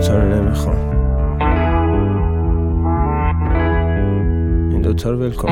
دوتا رو نمیخوام، این دوتا رو ول کن.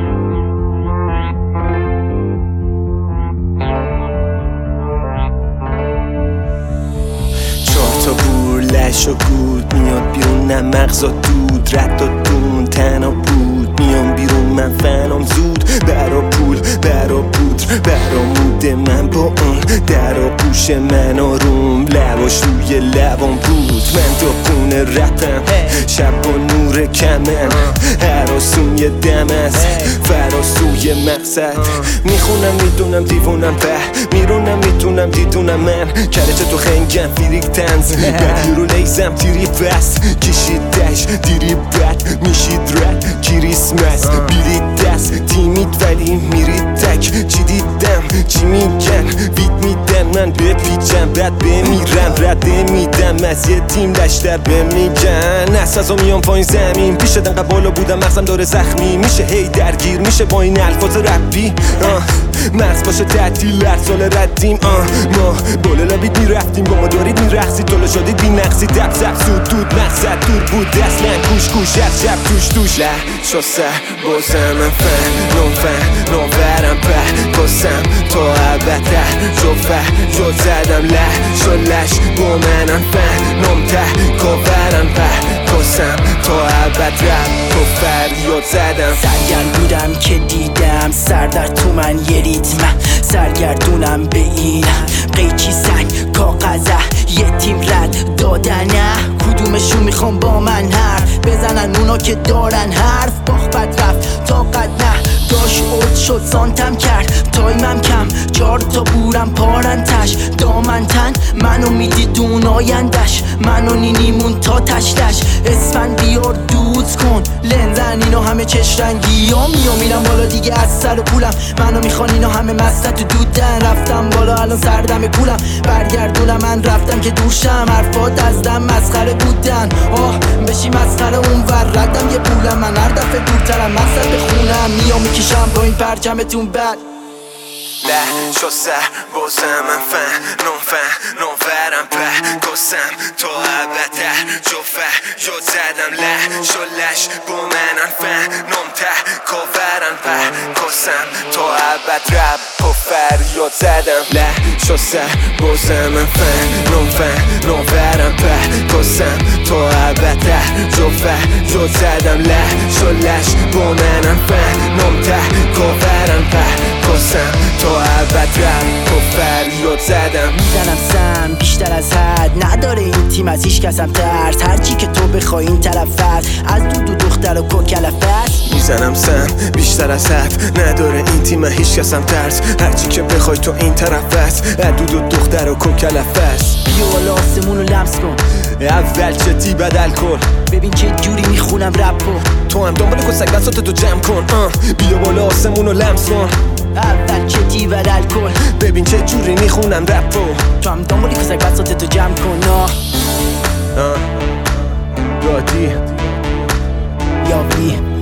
چهار تا بور لش و گود میاد بیرون، نه مغزا دود رد و دون تنها بود میام بیرون، من فنام زود برا پول برا پودر برا موده، من با اون در و گوش من آروم لباش روی لبام بود، من تو خونه رپم شب و نور کمن هراسون یه دم از فراسوی مقصد میخونم میدونم دیوونم به میرونم میتونم دیدونم من کرچه تو خنگم فیریک تنز بدی رو لیزم تیری بس کشیدش دیری بد میشید رد کریسمس بیرید دست تیمید ولی میرید تک چی دیدم چی میگن وید میدن من بپیچم بعد بمیرم رده میدم از یه تیم لشتر بمیگن اساسا میام پایین زمین پیش دنقه بالا بودم مغزم داره زخمی میشه هی درگیر میشه با این الفاظ رپی مغز باشه تعطیل هر سال ردیم ما بالا لابید میرفتیم با ما دارید میرخصید طول شدید بی نقصی دب زب سود دود مقصد دور بود اصلا کوش کوش از شب توش توش لح شسه بازم من نو برم به کسم تا ابته جو زدم لح شلش با منم نم ته کافرم به کسم تا ابد رب و فریاد زدم سرگرم بودم که دیدم سر در تو من یه ریتم سرگردونم به این قیچی سنگ کاغذه یه تیم رد دادنه کدومشون میخوام با من حرف بزنن اونا که دارن حرف باخ بد رفت طاقت نه داش اوت شد سانتم کرد تایمم کم 4 تا بورم پارنتش دامن تن منو میدیدون آیندش منو نینیمون تا تشتش اسفن بیار دود کن لنزن اینو همه چش رنگی ها میرم بالا دیگه از سر و پولم منو میخوان اینا همه مستت و دودن رفتم بالا الان سردم کولم برگردونم من رفتم که دورشم حرفات از دم مسخره بودن بشی مسخره اون ور ردم یه پولم من هر دفعه دورترم مقصد بخونم میام میکشم با این پرچمتون بد لح شسه بازم من نو برم به کسم تا ابته جو زدم لح شلش با منم نم ته کافرم به کسم تا ابد رب و فریاد زدم لح شسه بازم من نو برم به کسم تا ابته جو زدم لح شلش با منم نم ته کافرم به کسم تا ابد رب و فریاد زدم میزنم سم بیشتر از حد نداره این تیم از هیچ کسم ترس هرچی که تو بخوای این طرف است از دود دختر و کوکلف است میزنم سم بیشتر از حد نداره این تیم هیچ کسم ترس هرچی که بخوای تو این طرف است از دود دختر و کوکلف است بیا بالا آسمون رو لمس کن اول چتی بدل کن ببین چه جوری میخونم رپو تو هم دنبال کسک بساتتو جمع کن بیا بالا آسمون رو لمس کن اول چتی بدل کن ببین چه جوری میخونم رپو تو هم دنبالی کسک بساتتو جمع کن دادی یاوی